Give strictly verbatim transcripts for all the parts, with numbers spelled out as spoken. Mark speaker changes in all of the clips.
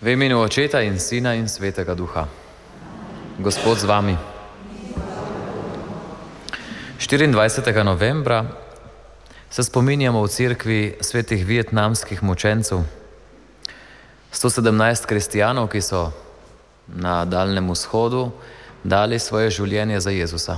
Speaker 1: V imenu Očeta in Sina in Svetega Duha. Gospod z vami. štiriindvajsetega novembra se spominjamo v cerkvi svetih vietnamskih mučencev. sto sedemnajst kristjanov, ki so na Daljnem vzhodu dali svoje življenje za Jezusa.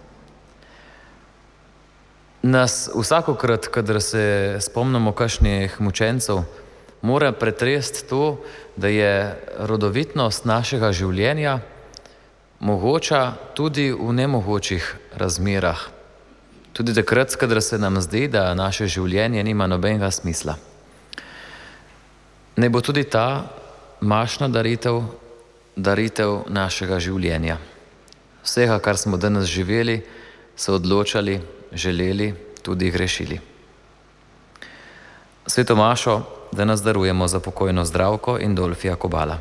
Speaker 1: Nas vsakokrat, kadar se spomnimo kakšnih mučencev, mora pretresti to, da je rodovitnost našega življenja mogoča tudi v nemogočih razmerah. Tudi takrat, kadar se nam zdi, da naše življenje nima nobenega smisla. Ne bo tudi ta mašna daritev, daritev našega življenja. Vsega, kar smo danes živeli, se odločali, želeli, tudi grešili. Sveto mašo danes darujemo za pokojno Zdravko in Dolfija Kobala.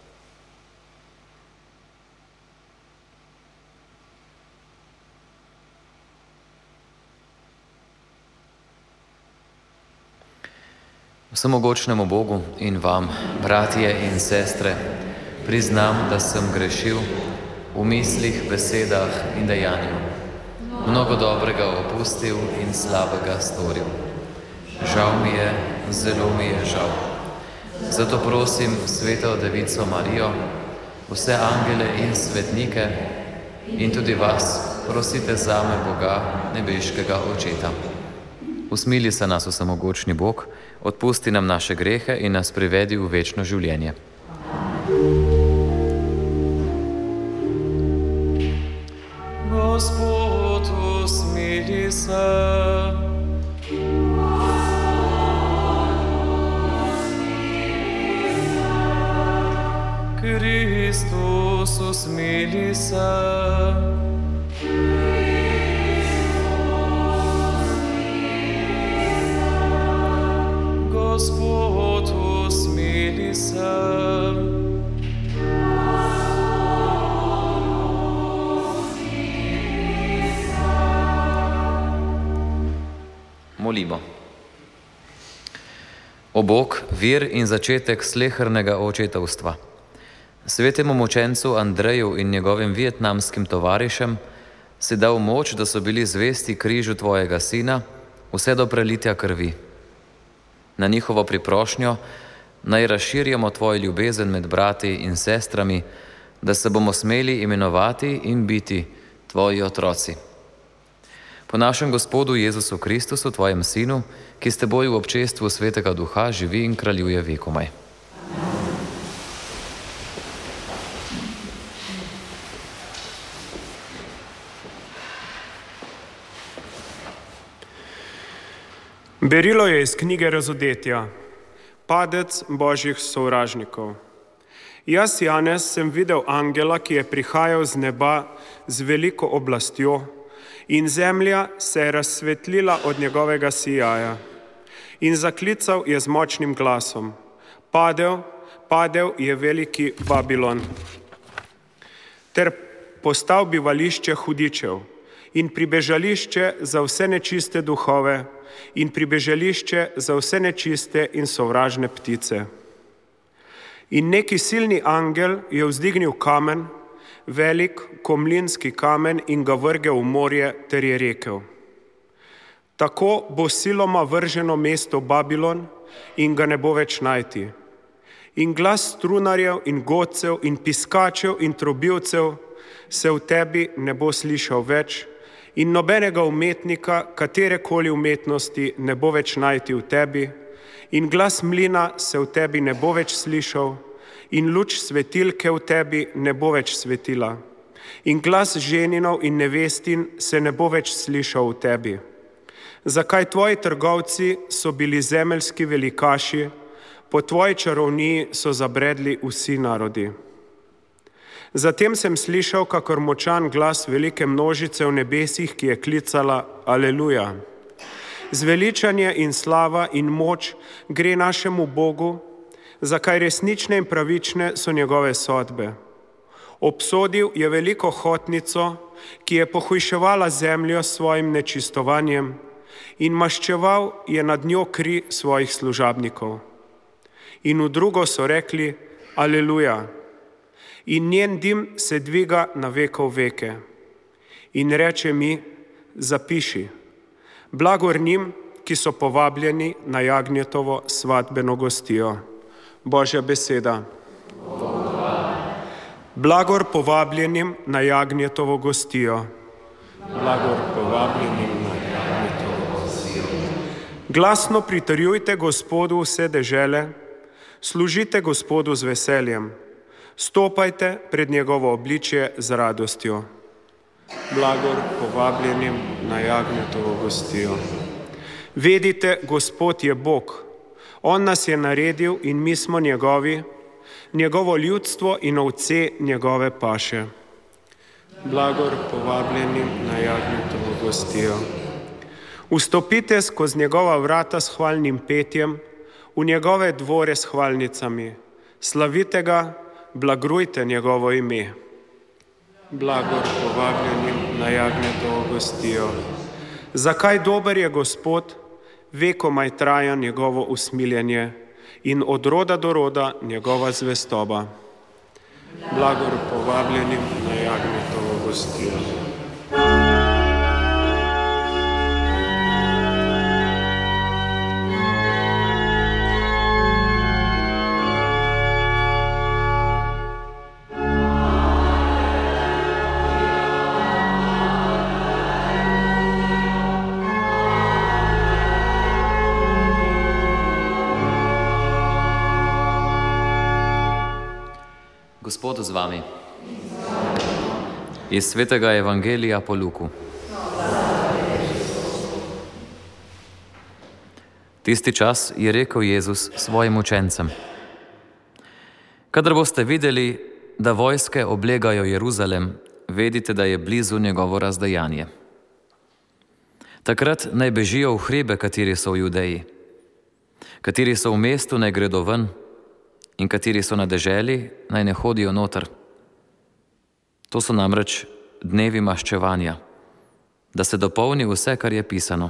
Speaker 1: Vsemogočnemu Bogu in vam, bratje in sestre, priznam, da sem grešil v mislih, besedah in dejanju. Mnogo dobrega opustil in slabega storil. Žal mi je, zelo mi je žal. Zato prosim Sveto Devico Marijo, vse angele in svetnike in tudi vas, prosite zame Boga, nebeškega Očeta. Usmili se nas vsemogočni Bog, odpusti nam naše grehe in nas privedi v večno življenje.
Speaker 2: Gospod, usmili se. Kristus, usmili se. Gospod, usmili se.
Speaker 1: Molimo. O Bog, vir in začetek slehernega očetovstva, svetemu mučencu Andreju in njegovim vietnamskim tovarišem si dal moč, da so bili zvesti križu tvojega sina vse do prelitja krvi. Na njihovo priprošnjo naj razširjamo tvojo ljubezen med brati in sestrami, da se bomo smeli imenovati in biti tvoji otroci. Po našem Gospodu Jezusu Kristusu, tvojem Sinu, ki s teboj v občestvu Svetega Duha živi in kraljuje vekomaj.
Speaker 3: Berilo je iz knjige Razodetja, padec božjih sovražnikov. Jaz, Janez, sem videl angela, ki je prihajal z neba z veliko oblastjo in zemlja se je razsvetlila od njegovega sijaja. In zaklical je z močnim glasom: Padel, padel je veliki Babilon, ter postal bivališče hudičev in pribežališče za vse nečiste duhove in pribežališče za vse nečiste in sovražne ptice. In neki silni angel je vzdignil kamen, velik komlinski kamen, in ga vrgel v morje, ter je rekel: Tako bo siloma vrženo mesto Babilon in ga ne bo več najti. In glas strunarjev in godcev in piskačev in trobilcev se v tebi ne bo slišal več, in nobenega umetnika katerekoli umetnosti ne bo več najti v tebi, in glas mlina se v tebi ne bo več slišal, in luč svetilke v tebi ne bo več svetila, in glas ženinov in nevestin se ne bo več slišal v tebi. Zakaj tvoji trgovci so bili zemeljski velikaši, po tvoji čarovniji so zabredli vsi narodi. Zatem sem slišal kakor močan glas velike množice v nebesih, ki je klicala: Aleluja! Zveličanje in slava in moč gre našemu Bogu, zakaj resnične in pravične so njegove sodbe. Obsodil je veliko hotnico, ki je pohujševala zemljo s svojim nečistovanjem, in maščeval je nad njo kri svojih služabnikov. In v drugo so rekli: Aleluja. In njen dim se dviga na vekov veke. In reče mi, zapiši, blagor njim, ki so povabljeni na Jagnjetovo svatbeno gostijo. Božja beseda. Blagor povabljenim na Jagnjetovo gostijo. Blagor povabljenim na Jagnjetovo gostijo. Glasno pritrjujte Gospodu vse dežele, služite Gospodu z veseljem, stopajte pred njegovo obličje z radostjo. Blagor povabljenim na Jagnjetovo gostijo. Vedite, Gospod je Bog, on nas je naredil in mi smo njegovi, njegovo ljudstvo in ovce njegove paše. Blagor povabljenim na Jagnjetovo gostijo. Vstopite skozi njegova vrata s hvalnim petjem, v njegove dvore s hvalnicami. Slavite ga, blagrujte njegovo ime. Blagor povabljenim na Jagnjetovo gostijo. Zakaj dober je Gospod, vekomaj traja njegovo usmiljenje in od roda do roda njegova zvestoba. Blagor povabljenim na Jagnjetovo gostijo.
Speaker 1: Gospod z vami. Iz svetega Evangelija po Luku. Tisti čas je rekel Jezus svojim učencem: Kadar boste videli, da vojske oblegajo Jeruzalem, vedite, da je blizu njegovo razdejanje. Takrat naj bežijo v hribe, kateri so v Judeji. Kateri so v mestu, naj gredo ven, in kateri so na deželi, naj ne hodijo noter. To so namreč dnevi maščevanja, da se dopolni vse, kar je pisano.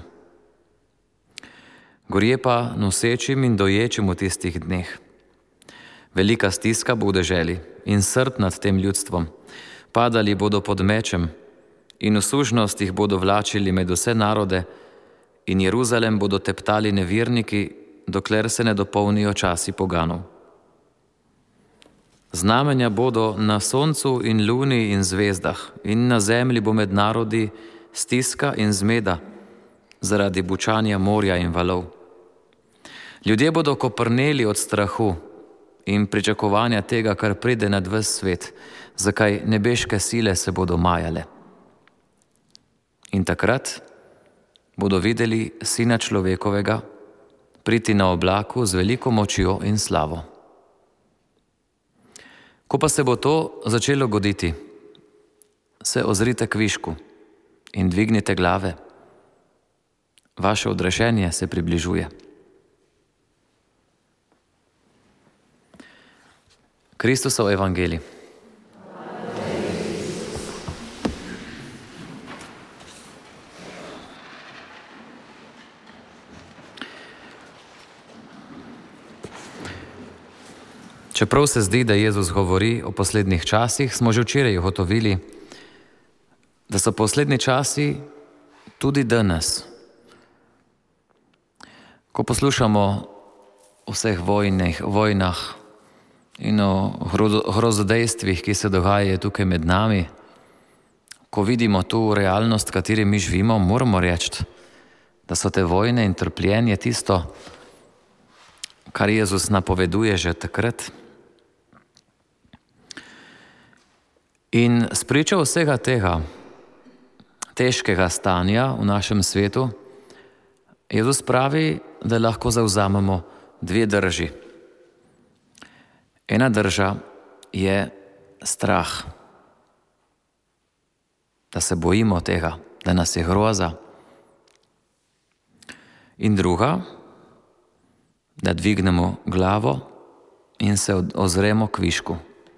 Speaker 1: Gorje pa nosečim in doječim v tistih dneh. Velika stiska bo v deželi in srd nad tem ljudstvom. Padali bodo pod mečem in v sužnost jih bodo vlačili med vse narode in Jeruzalem bodo teptali neverniki, dokler se ne dopolnijo časi poganov. Znamenja bodo na soncu in luni in zvezdah in na zemlji bo med narodi stiska in zmeda zaradi bučanja morja in valov. Ljudje bodo koprneli od strahu in pričakovanja tega, kar pride nad ves svet, zakaj nebeške sile se bodo majale. In takrat bodo videli Sina človekovega priti na oblaku z veliko močjo in slavo. Ko pa se bo to začelo goditi, se ozrite kvišku in dvignite glave. Vaše odrešenje se približuje. Kristusov evangelij. Čeprav se zdi, da Jezus govori o poslednjih časih, smo že včeraj ugotovili, da so poslednji časi tudi danes. Ko poslušamo o vseh vojnih, vojnah in o grozodejstvih, ki se dogajajo tukaj med nami, ko vidimo tu realnost, v kateri mi živimo, moramo reči, da so te vojne in trpljenje tisto, kar Jezus napoveduje že takrat. In spričo vsega tega težkega stanja v našem svetu, Jezus pravi, da lahko zavzamemo dve drži. Ena drža je strah, da se bojimo tega, da nas je groza. In druga, da dvignemo glavo in se ozremo kvišku.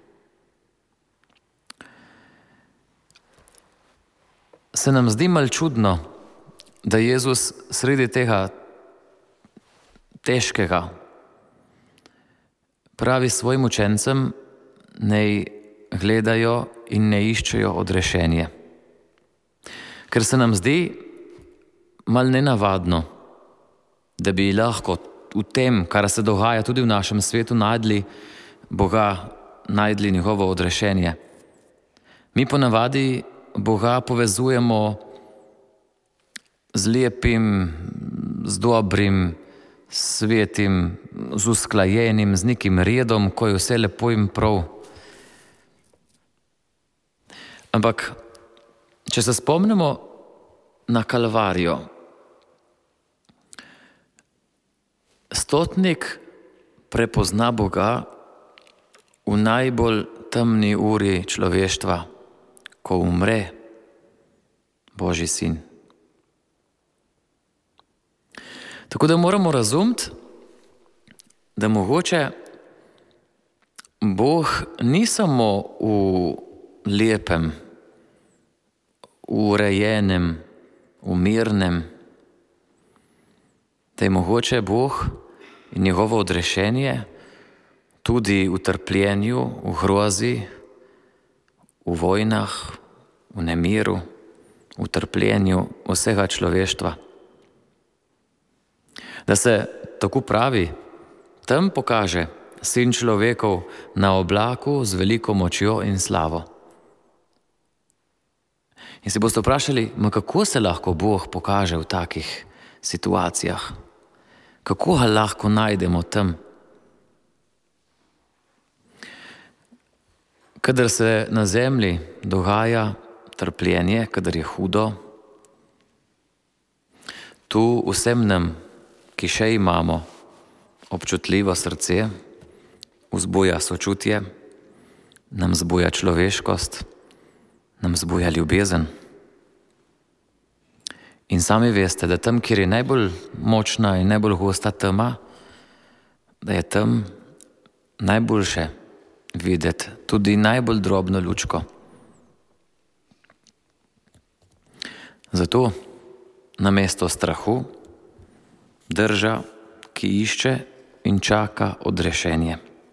Speaker 1: Se nam zdi malo čudno, da Jezus sredi tega težkega pravi svojim učencem, naj gledajo in ne iščejo odrešenje. Ker se nam zdi mal nenavadno, da bi lahko v tem, kar se dogaja tudi v našem svetu, najdli Boga, najdli njegovo odrešenje. Mi ponavadi Boga povezujemo z lepim, z dobrim, svetim, z usklajenim, z nekim redom, ko je vse lepo in prav. Ampak, če se spomnimo na Kalvarijo, stotnik prepozna Boga v najbolj temni uri človeštva, ko umre Božji sin. Tako da moramo razumeti, da mogoče Bog ni samo v lepem, v urejenem, v mirnem, da je mogoče Bog in njegovo odrešenje tudi v trpljenju, v grozi, v vojnah, v nemiru, v trpljenju vsega človeštva. Da se, tako pravi, tam pokaže sin človekov na oblaku z veliko močjo in slavo. In se boste vprašali, ma kako se lahko Bog pokaže v takih situacijah? Kako ga lahko najdemo tam? Kadar se na zemlji dogaja trpljenje, kadar je hudo, tu vsem nam, ki še imamo občutljivo srce, vzbuja sočutje, nam zbuja človeškost, nam zbuja ljubezen. In sami veste, da tam, kjer je najbolj močna in najbolj gosta tema, da je tam najboljše videti tudi najbolj drobno lučko. Zato namesto strahu drža, ki išče in čaka odrešenje,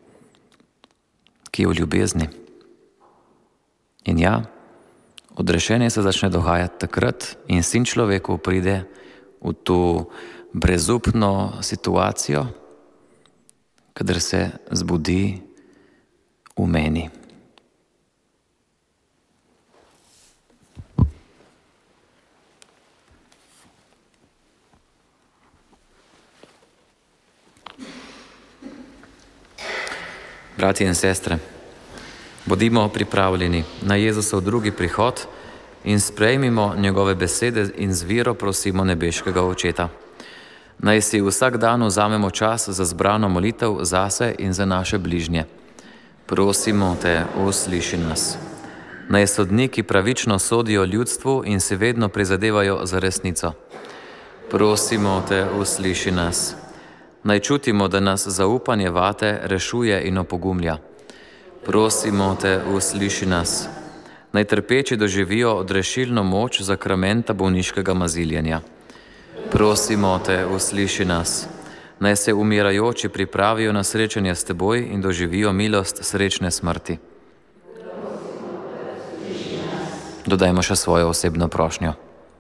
Speaker 1: ki je v ljubezni. In ja, odrešenje se začne dogajati takrat in sin človeku pride v to brezupno situacijo, kadar se zbudi v meni. Bratje in sestre, bodimo pripravljeni na Jezusov drugi prihod in sprejmimo njegove besede in z vero prosimo nebeškega Očeta. Naj si vsak dan vzamemo čas za zbrano molitev zase in za naše bližnje. Prosimo te, usliši nas. Naj sodniki pravično sodijo ljudstvu in se vedno prizadevajo za resnico. Prosimo te, usliši nas. Naj čutimo, da nas zaupanje vate rešuje in opogumlja. Prosimo te, usliši nas. Naj trpeči doživijo odrešilno moč zakramenta bolniškega maziljenja. Prosimo te, usliši nas. Naj se umirajoči pripravijo na srečanje s teboj in doživijo milost srečne smrti. Dodajmo še svojo osebno prošnjo.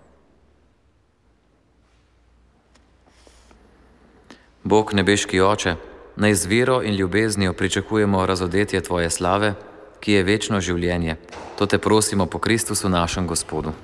Speaker 1: Bog, nebeški Oče, naj z vero in ljubeznijo pričakujemo razodetje tvoje slave, ki je večno življenje. To te prosimo po Kristusu našem Gospodu.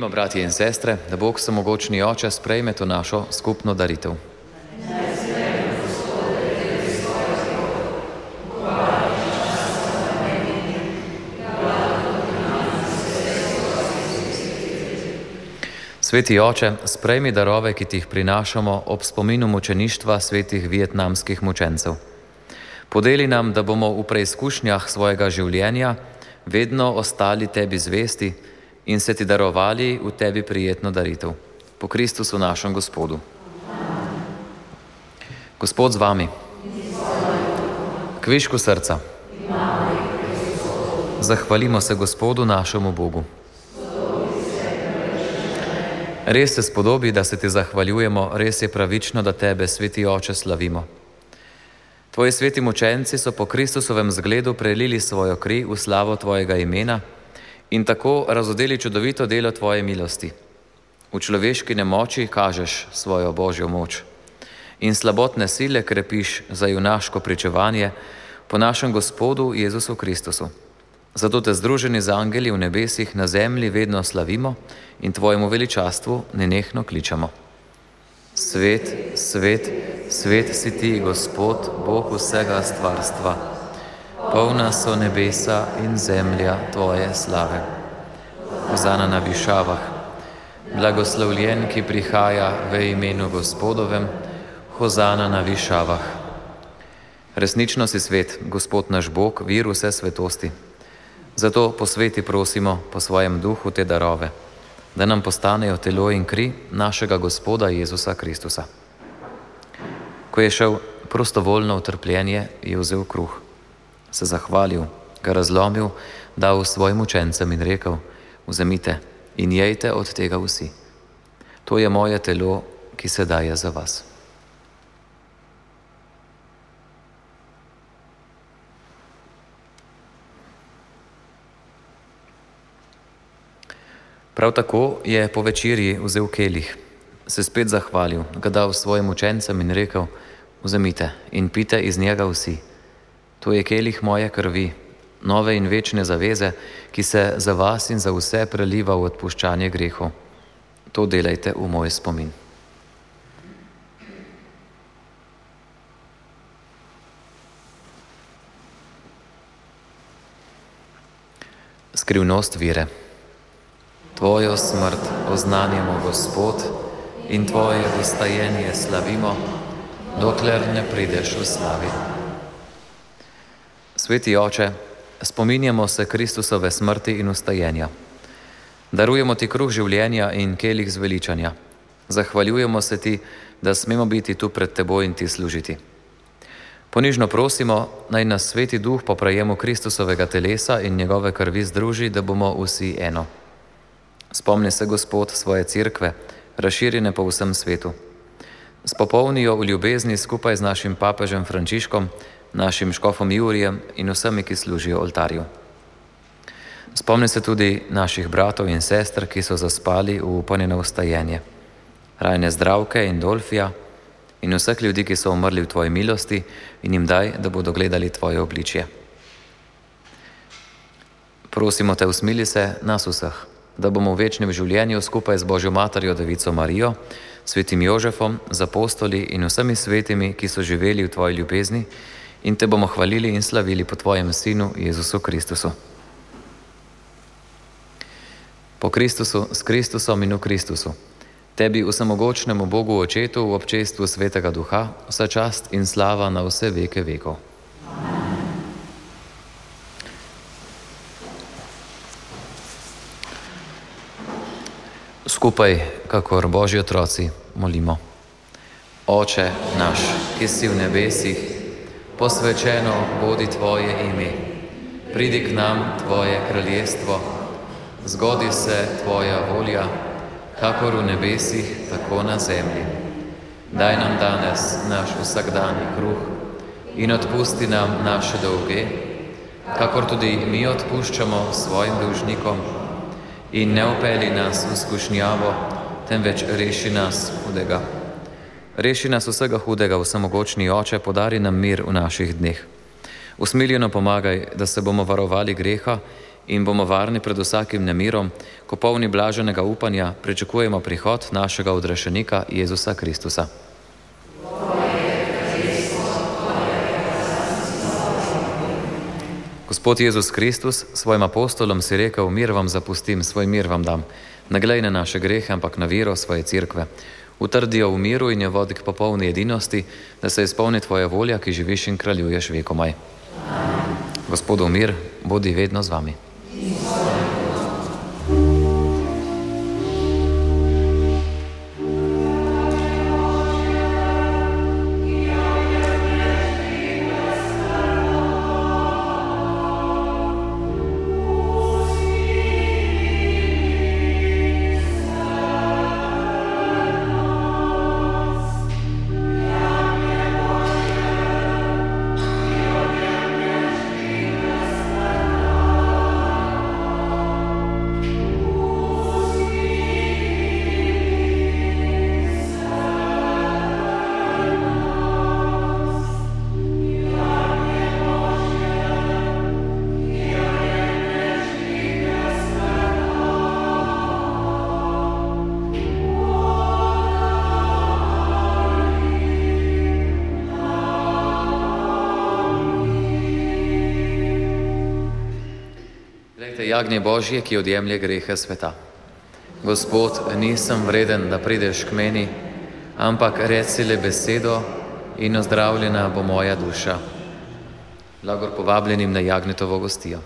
Speaker 1: Molimo, bratje in sestre, da Bog Vsemogočni Oče sprejme to našo skupno daritev. Sveti Oče, sprejmi darove, ki ti jih prinašamo ob spominu mučeništva svetih vietnamskih mučencev. Podeli nam, da bomo v preizkušnjah svojega življenja vedno ostali tebi zvesti in se ti darovali v tebi prijetno daritev. Po Kristusu našem Gospodu. Gospod z vami. Kvišku srca. Zahvalimo se Gospodu našemu Bogu. Res se spodobi, da se ti zahvaljujemo, res je pravično, da tebe, Sveti Oče, slavimo. Tvoji sveti mučenci so po Kristusovem zgledu prelili svojo kri v slavo tvojega imena in tako razodeli čudovito delo tvoje milosti. V človeški nemoči kažeš svojo Božjo moč in slabotne sile krepiš za junaško pričevanje po našem Gospodu Jezusu Kristusu. Zato te združeni z angeli v nebesih na zemlji vedno slavimo in tvojemu veličastvu nenehno kličemo. Svet, svet, svet si ti, Gospod, Bog vsega stvarstva. Polna so nebesa in zemlja tvoje slave. Hozana na višavah. Blagoslovljen, ki prihaja v imenu Gospodovem. Hozana na višavah. Resnično si svet, Gospod naš Bog, vir vse svetosti. Zato posveti prosimo po svojem duhu te darove, da nam postanejo telo in kri našega Gospoda Jezusa Kristusa. Ko je šel prostovoljno v trpljenje, je vzel kruh, se zahvalil, ga razlomil, dal svojim učencem in rekel: vzemite in jejte od tega vsi. To je moje telo, ki se daje za vas. Prav tako je po večerji vzel kelih, se spet zahvalil, ga dal svojim učencem in rekel: vzemite in pite iz njega vsi. To je kelih moje krvi, nove in večne zaveze, ki se za vas in za vse preliva v odpuščanje grehov. To delajte v moj spomin. Skrivnost vere. Tvojo smrt oznanjamo, Gospod, in tvoje vstajenje slavimo, dokler ne prideš v slavi. Sveti Oče, spominjamo se Kristusove smrti in vstajenja. Darujemo ti kruh življenja in kelih zveličanja. Zahvaljujemo se ti, da smemo biti tu pred teboj in ti služiti. Ponižno prosimo, naj nas Sveti Duh po prejemu Kristusovega telesa in njegove krvi združi, da bomo vsi eno. Spomni se, Gospod, svoje cerkve, razširjene po vsem svetu. Spopolni jo v ljubezni skupaj z našim papežem Frančiškom, našim škofom Jurijem in vsemi, ki služijo oltarju. Spomni se tudi naših bratov in sester, ki so zaspali v upanju na vstajenje. Rajne Zdravke in Dolfija in vseh ljudi, ki so umrli v tvoji milosti, in jim daj, da bodo gledali tvoje obličje. Prosimo te, usmili se nas vseh, da bomo v večnem življenju skupaj z Božjo materjo Devico Marijo, svetim Jožefom, z apostoli in vsemi svetimi, ki so živeli v tvoji ljubezni, in te bomo hvalili in slavili po tvojem Sinu Jezusu Kristusu. Po Kristusu, s Kristusom in v Kristusu, tebi vsemogočnemu Bogu Očetu v občestvu Svetega Duha, vsa čast in slava na vse veke vekov. Skupaj, kakor Božji otroci, molimo. Oče naš, ki si v nebesih, posvečeno bodi tvoje ime. Pridi k nam tvoje kraljestvo, zgodi se tvoja volja, kakor v nebesih, tako na zemlji. Daj nam danes naš vsakdanji kruh in odpusti nam naše dolge, kakor tudi mi odpuščamo svojim dolžnikom. In ne upeli nas v skušnjavo, temveč reši nas hudega. Reši nas vsega hudega, vsemogočni Oče, podari nam mir v naših dneh. Usmiljeno pomagaj, da se bomo varovali greha in bomo varni pred vsakim nemirom, ko polni blaženega upanja pričakujemo prihod našega odrešenika Jezusa Kristusa. Gospod Jezus Kristus, svojim apostolom si rekel: mir vam zapustim, svoj mir vam dam. Ne glej na naše grehe, ampak na vero svoje cerkve. Utrdijo v miru in jo vodi k popolni edinosti, da se izpolni tvoja volja, ki živiš in kraljuješ vekomaj. Gospodov mir, bodi vedno z vami. Jagnje Božje, ki odjemlje grehe sveta. Gospod, nisem vreden, da prideš k meni, ampak reci le besedo in ozdravljena bo moja duša. Blagor povabljenim na Jagnjetovo gostijo.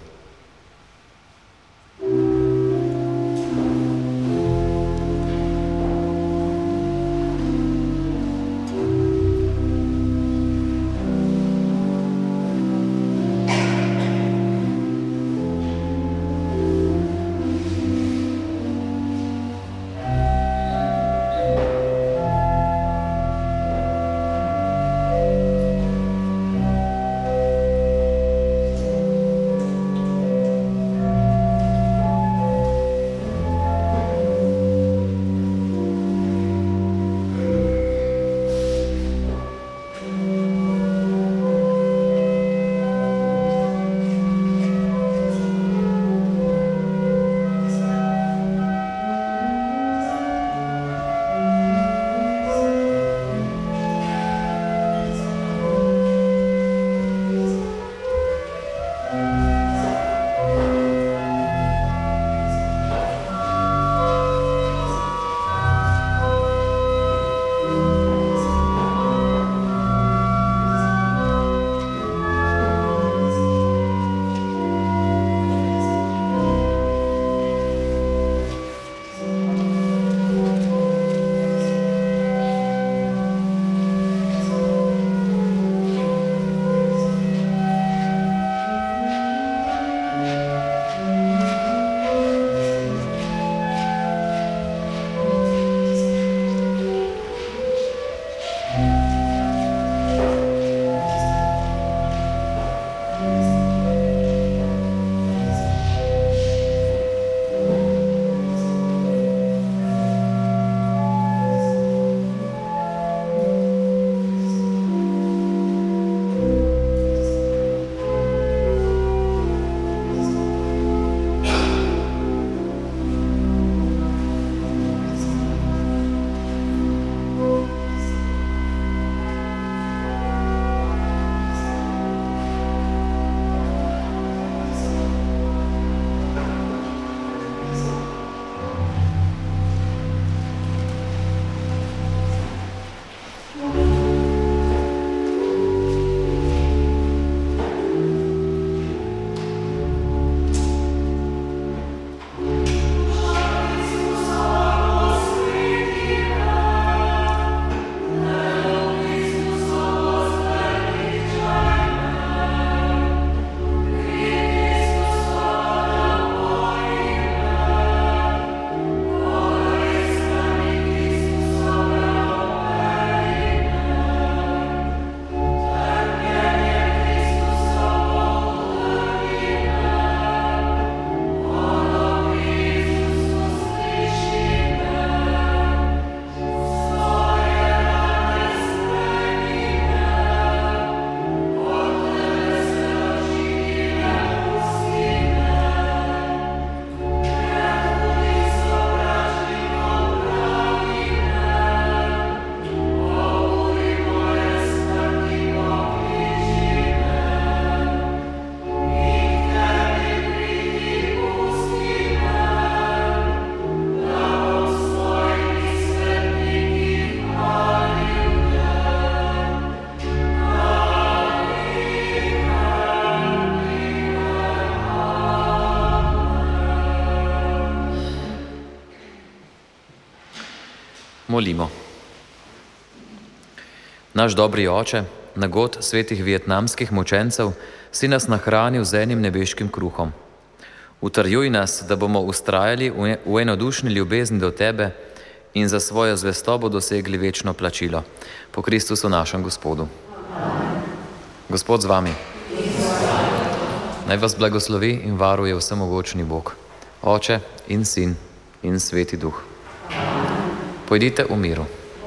Speaker 1: molimo. Naš dobri oče, na god svetih vietnamskih mučencev, si nas nahranil z enim nebeškim kruhom. Utrjuj nas, da bomo ustrajali v enodušni ljubezni do tebe in za svojo zvestobo dosegli večno plačilo. Po Kristusu našem Gospodu. Gospod z vami. Naj vas blagoslovi in varuje vsemogočni Bog, Oče in Sin in Sveti Duh. Pojdite v miru.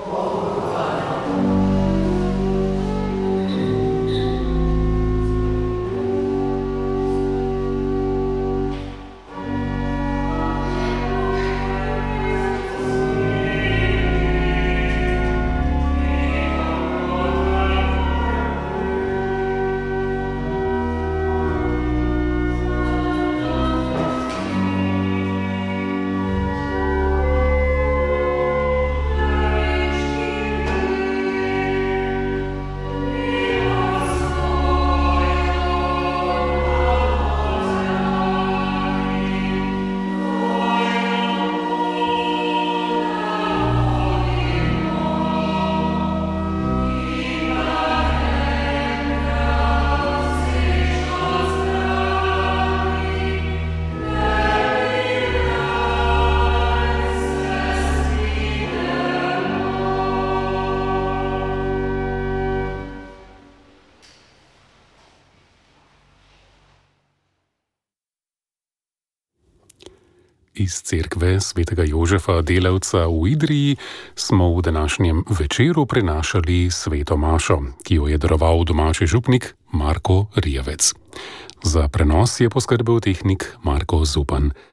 Speaker 4: Iz cerkve svetega Jožefa Delavca v Idriji smo v današnjem večeru prenašali sveto mašo, ki jo je daroval domači župnik Marko Rijavec. Za prenos je poskrbel tehnik Marko Zupan.